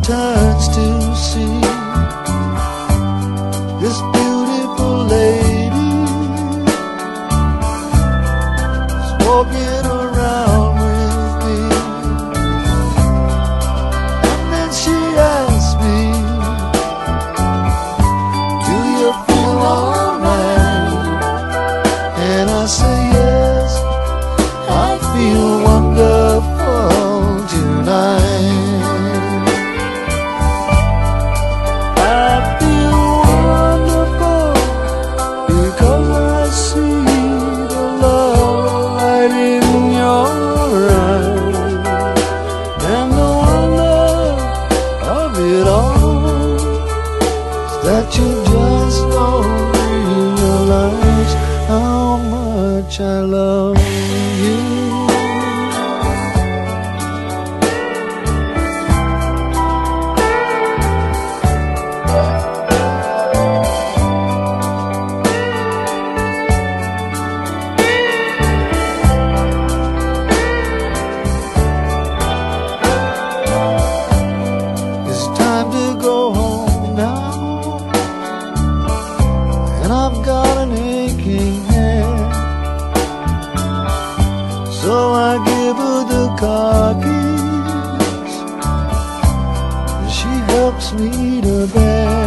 turns to see this beautiful lady is walking around with me. And then she asks me, do you feel alright? And I say yes, I feel wonderful tonight. That you just don't realize how much I love you. It's time to go home now, and I've got an aching head. So I give her the car keys, and she helps me to bed.